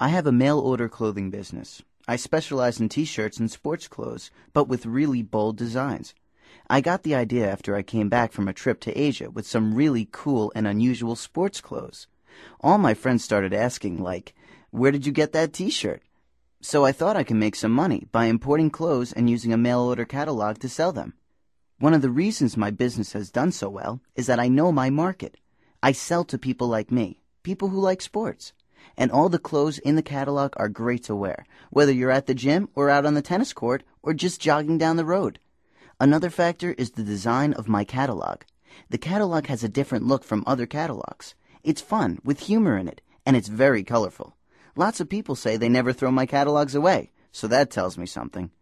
I have a mail-order clothing business. I specialize in t-shirts and sports clothes, but with really bold designs. I got the idea after I came back from a trip to Asia with some really cool and unusual sports clothes. All my friends started asking, like, where did you get that t-shirt? So I thought I could make some money by importing clothes and using a mail-order catalog to sell them. One of the reasons my business has done so well is that I know my market. I sell to people like me, people who like sports. And all the clothes in the catalog are great to wear, whether you're at the gym or out on the tennis court or just jogging down the road. Another factor is the design of my catalog. The catalog has a different look from other catalogs. It's fun, with humor in it, and it's very colorful. Lots of people say they never throw my catalogs away, so that tells me something.